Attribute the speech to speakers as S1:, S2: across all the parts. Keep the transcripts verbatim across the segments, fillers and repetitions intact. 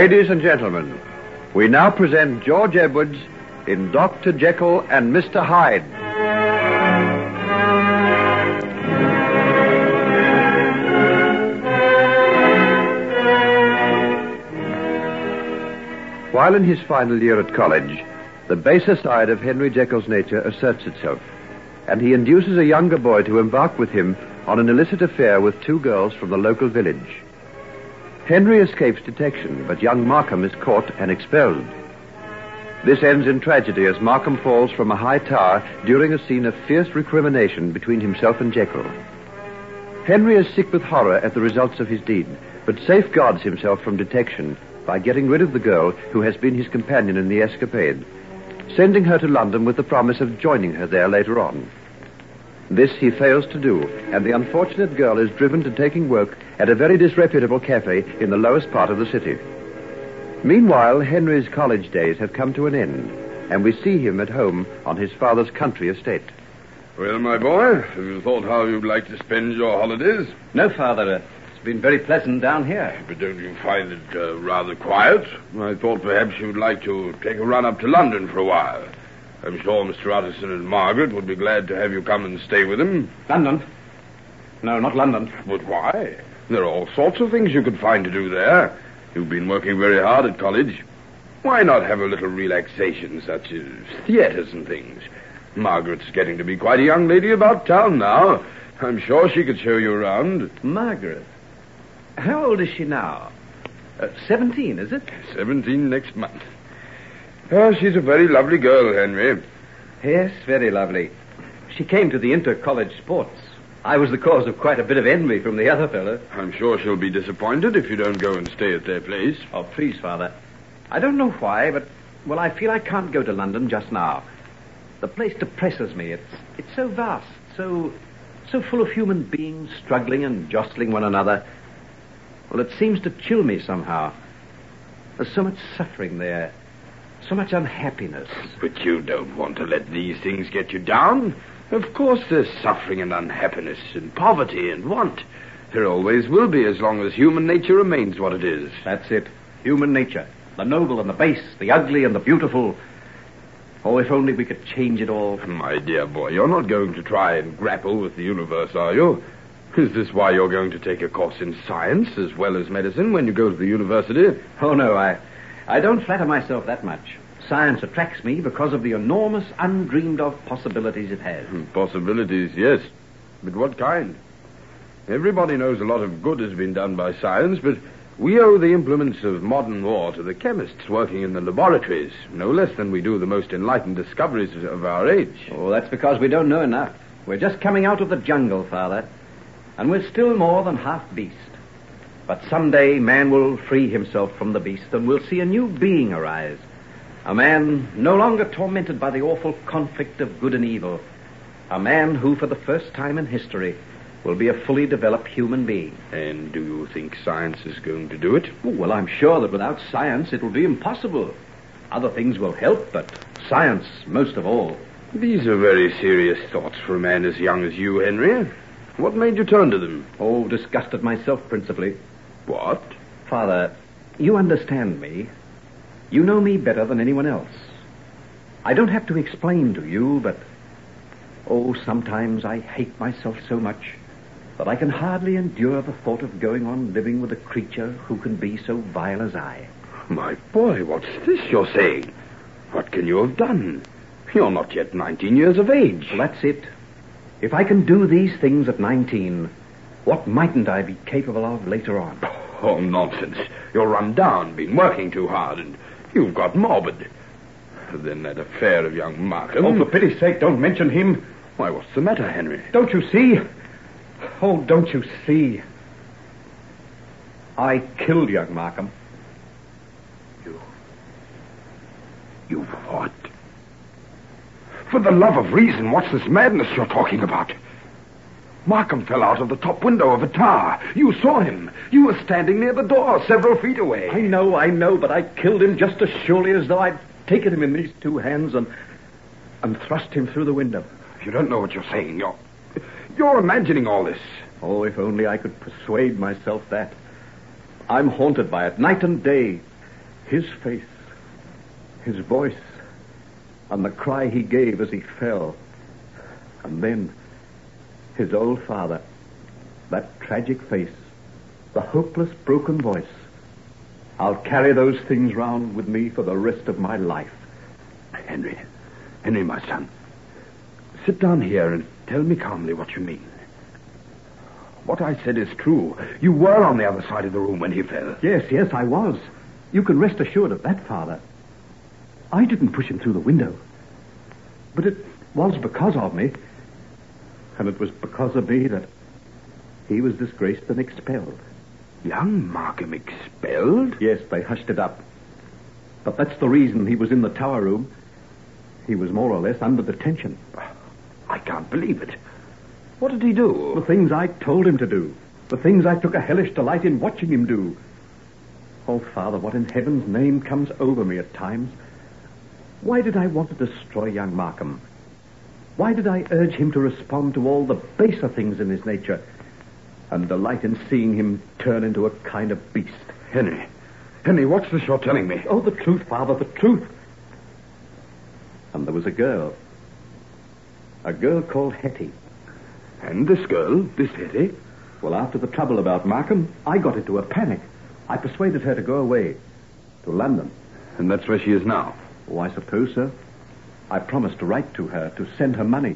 S1: Ladies and gentlemen, we now present George Edwards in Doctor Jekyll and Mister Hyde. While in his final year at college, the baser side of Henry Jekyll's nature asserts itself, and he induces a younger boy to embark with him on an illicit affair with two girls from the local village. Henry escapes detection, but young Markham is caught and expelled. This ends in tragedy as Markham falls from a high tower during a scene of fierce recrimination between himself and Jekyll. Henry is sick with horror at the results of his deed, but safeguards himself from detection by getting rid of the girl who has been his companion in the escapade, sending her to London with the promise of joining her there later on. This he fails to do, and the unfortunate girl is driven to taking work at a very disreputable cafe in the lowest part of the city. Meanwhile, Henry's college days have come to an end, and we see him at home on his father's country estate.
S2: Well, my boy, have you thought how you'd like to spend your holidays?
S3: No, Father. Uh, it's been very pleasant down here.
S2: But don't you find it uh, rather quiet? I thought perhaps you'd like to take a run up to London for a while. I'm sure Mister Utterson and Margaret would be glad to have you come and stay with them.
S3: London? No, not London.
S2: But why? There are all sorts of things you could find to do there. You've been working very hard at college. Why not have a little relaxation, such as theaters and things? Margaret's getting to be quite a young lady about town now. I'm sure she could show you around.
S3: Margaret? How old is she now? Uh, Seventeen, is it?
S2: Seventeen next month. Oh, she's a very lovely girl, Henry.
S3: Yes, very lovely. She came to the inter-college sports. I was the cause of quite a bit of envy from the other fellow.
S2: I'm sure she'll be disappointed if you don't go and stay at their place.
S3: Oh, please, Father. I don't know why, but, well, I feel I can't go to London just now. The place depresses me. It's it's so vast, so so full of human beings struggling and jostling one another. Well, it seems to chill me somehow. There's so much suffering there. So much unhappiness.
S2: But you don't want to let these things get you down. Of course there's suffering and unhappiness and poverty and want. There always will be as long as human nature remains what it is.
S3: That's it. Human nature. The noble and the base, the ugly and the beautiful. Oh, if only we could change it all.
S2: My dear boy, you're not going to try and grapple with the universe, are you? Is this why you're going to take a course in science as well as medicine when you go to the university?
S3: Oh, no, I... I don't flatter myself that much. Science attracts me because of the enormous, undreamed-of possibilities it has.
S2: Possibilities, yes. But what kind? Everybody knows a lot of good has been done by science, but we owe the implements of modern war to the chemists working in the laboratories, no less than we do the most enlightened discoveries of our age.
S3: Oh, that's because we don't know enough. We're just coming out of the jungle, Father, and we're still more than half beast. But someday man will free himself from the beast, and we'll see a new being arise. A man no longer tormented by the awful conflict of good and evil. A man who, for the first time in history, will be a fully developed human being.
S2: And do you think science is going to do it?
S3: Oh, well, I'm sure that without science it will be impossible. Other things will help, but science most of all.
S2: These are very serious thoughts for a man as young as you, Henry. What made you turn to them?
S3: Oh, disgusted myself, principally.
S2: What?
S3: Father, you understand me. You know me better than anyone else. I don't have to explain to you, but... Oh, sometimes I hate myself so much that I can hardly endure the thought of going on living with a creature who can be so vile as I.
S2: My boy, what's this you're saying? What can you have done? You're not yet nineteen years of age.
S3: Well, that's it. If I can do these things at nineteen, what mightn't I be capable of later on?
S2: Oh, nonsense. You're run down, been working too hard, and you've got morbid. Then that affair of young Markham...
S3: Oh, for pity's sake, don't mention him.
S2: Why, what's the matter, Henry?
S3: Don't you see? Oh, don't you see? I killed young Markham.
S2: You... You what? For the love of reason, what's this madness you're talking about? Markham fell out of the top window of a tower. You saw him. You were standing near the door, several feet away.
S3: I know, I know, but I killed him just as surely as though I'd taken him in these two hands and and thrust him through the window.
S2: You don't know what you're saying. You're, you're imagining all this.
S3: Oh, if only I could persuade myself that. I'm haunted by it, night and day. His face, his voice, and the cry he gave as he fell. And then, his old father, that tragic face, the hopeless, broken voice. I'll carry those things round with me for the rest of my life.
S2: Henry, Henry, my son, sit down here and tell me calmly what you mean. What I said is true. You were on the other side of the room when he fell.
S3: Yes, yes, I was. You can rest assured of that, Father. I didn't push him through the window. But it was because of me. And it was because of me that he was disgraced and expelled.
S2: Young Markham expelled?
S3: Yes, they hushed it up. But that's the reason he was in the tower room. He was more or less under detention.
S2: I can't believe it. What did he do?
S3: The things I told him to do. The things I took a hellish delight in watching him do. Oh, Father, what in heaven's name comes over me at times? Why did I want to destroy young Markham? Why did I urge him to respond to all the baser things in his nature and delight in seeing him turn into a kind of beast?
S2: Henry, Henry, what's this you're telling me?
S3: Oh, the truth, Father, the truth. And there was a girl. A girl called Hetty.
S2: And this girl, this Hetty?
S3: Well, after the trouble about Markham, I got into a panic. I persuaded her to go away. To London.
S2: And that's where she is now?
S3: Oh, I suppose so. I promised to write to her, to send her money.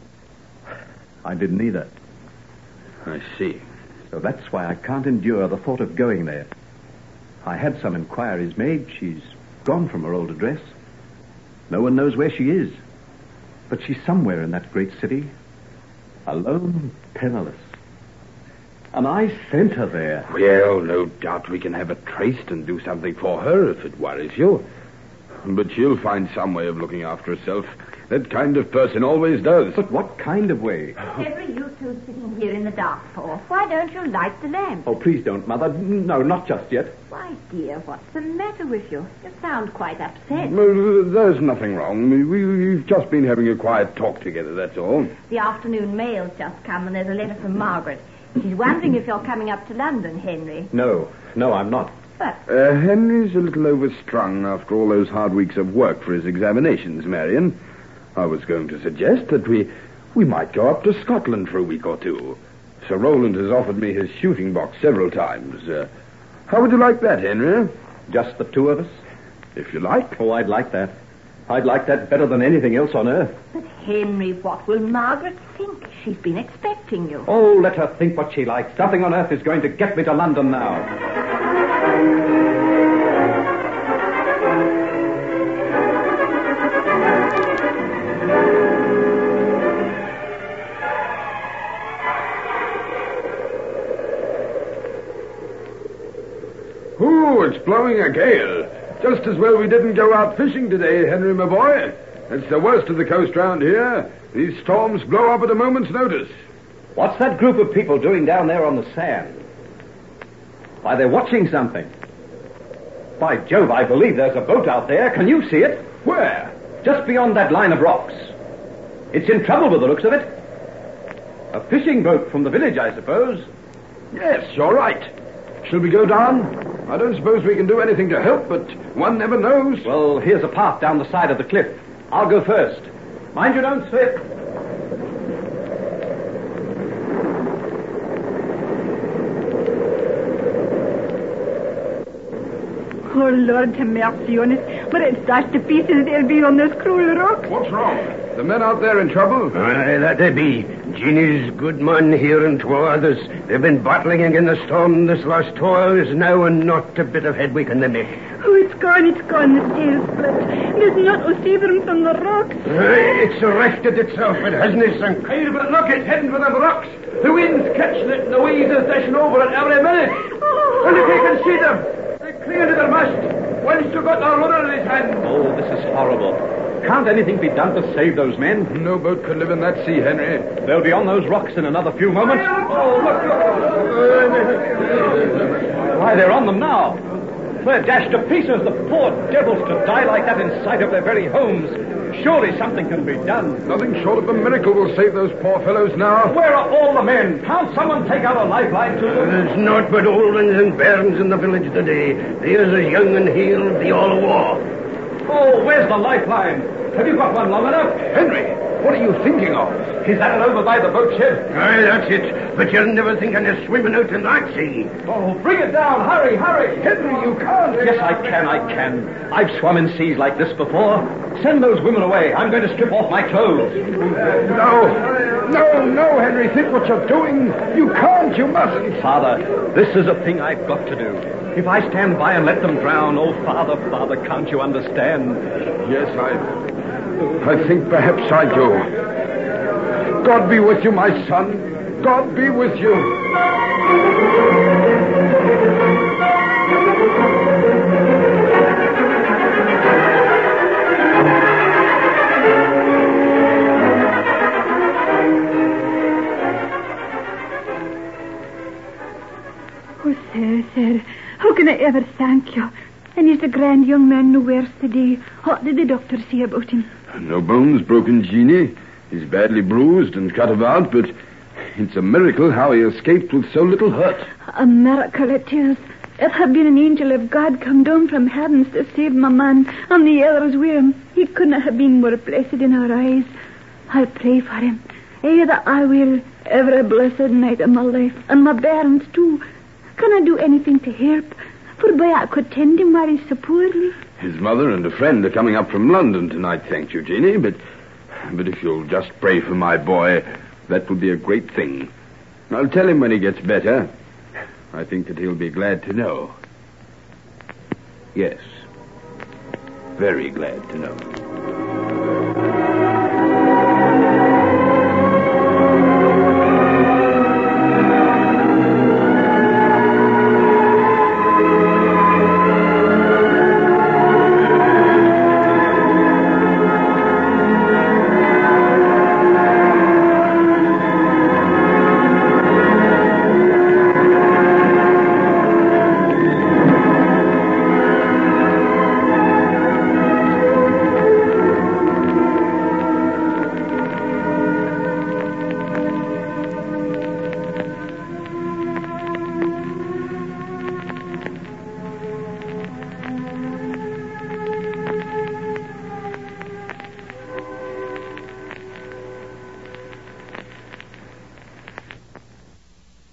S3: I did neither.
S2: I see.
S3: So that's why I can't endure the thought of going there. I had some inquiries made. She's gone from her old address. No one knows where she is. But she's somewhere in that great city. Alone, penniless. And I sent her there.
S2: Well, no doubt we can have her traced and do something for her if it worries you. But she'll find some way of looking after herself. That kind of person always does.
S3: But what kind of way?
S4: Henry, you two sitting here in the dark for? Why don't you light the lamp?
S3: Oh, please don't, Mother. No, not just yet.
S4: Why, dear, what's the matter with you? You sound quite upset.
S2: Well, there's nothing wrong. We, we, we've just been having a quiet talk together, that's all.
S4: The afternoon mail's just come, and there's a letter from Margaret. She's wondering if you're coming up to London, Henry.
S3: No, no, I'm not.
S4: But...
S2: Uh, Henry's a little overstrung after all those hard weeks of work for his examinations, Marion. I was going to suggest that we we might go up to Scotland for a week or two. Sir Roland has offered me his shooting box several times. Uh, how would you like that, Henry?
S3: Just the two of us?
S2: If you like.
S3: Oh, I'd like that. I'd like that better than anything else on earth.
S4: But, Henry, what will Margaret think? She's been expecting you.
S3: Oh, let her think what she likes. Nothing on earth is going to get me to London now.
S2: Ooh, it's blowing a gale. Just as well we didn't go out fishing today, Henry, my boy. It's the worst of the coast round here. These storms blow up at a moment's notice.
S3: What's that group of people doing down there on the sand? Why, they're watching something. By Jove, I believe there's a boat out there. Can you see it?
S2: Where?
S3: Just beyond that line of rocks. It's in trouble with the looks of it. A fishing boat from the village, I suppose.
S2: Yes, you're right. Shall we go down? I don't suppose we can do anything to help, but one never knows.
S3: Well, here's a path down the side of the cliff. I'll go first. Mind you don't slip.
S5: Oh, Lord, have mercy on us. But it's dashed to pieces they'll be on this cruel rock.
S2: What's wrong? The men out there in trouble?
S6: Aye, that they be. Jeannie's good man here and two others. They've been battling against the storm this last two hours now, and not a bit of headway can they make.
S5: Oh, it's gone, it's gone, the sail's split. There's not to save them from the rocks.
S6: Aye, it's erected itself, it hasn't it, sunk?
S2: Hey, but look, it's heading for them rocks. The wind's catching it, and the waves are dashing over it every minute.
S5: Oh.
S2: And if you can see them, they're clinging to their mast. One's still got their rudder in his hand.
S3: Oh, this is horrible. Can't anything be done to save those men?
S2: No boat could live in that sea, Henry.
S3: They'll be on those rocks in another few moments.
S2: Oh, look, look.
S3: Why, they're on them now. They're dashed to pieces, the poor devils, to die like that in sight of their very homes. Surely something can be done.
S2: Nothing short of a miracle will save those poor fellows now.
S3: Where are all the men? Can't someone take out a lifeline to them?
S6: There's naught but old ones and bairns in the village today. They is as young and healed the all war.
S3: Oh, where's the lifeline? Have you got one long enough?
S2: Henry, what are you thinking of?
S3: Is that it over by the boat shed?
S6: Aye, that's it. But you'll never think of swimming out in that sea.
S3: Oh, bring it down. Hurry, hurry.
S2: Henry, you can't.
S3: Yes, I can, I can. I've swum in seas like this before. Send those women away. I'm going to strip off my clothes.
S2: No, no, no, Henry. Think what you're doing. You can't. You mustn't.
S3: Father, this is a thing I've got to do. If I stand by and let them drown, oh, Father, Father, can't you understand?
S2: Yes, I... I think perhaps I do. God be with you, my son. God be with you.
S5: Oh, sir, sir, how can I ever thank you? And is the grand young man no worse today? What did the doctor say about him?
S2: No bones broken, Jeannie. He's badly bruised and cut about, but it's a miracle how he escaped with so little hurt.
S5: A miracle it is. It had been an angel of God come down from heavens to save my man and the others with him. He couldn't have been more blessed in our eyes. I'll pray for him. Eh, that I will every blessed night of my life, and my bairns too. Can I do anything to help? For boy, I could tend him while he's so poorly.
S2: His mother and a friend are coming up from London tonight, thank you, Jeannie, but... But if you'll just pray for my boy, that will be a great thing. I'll tell him when he gets better. I think that he'll be glad to know. Yes. Very glad to know.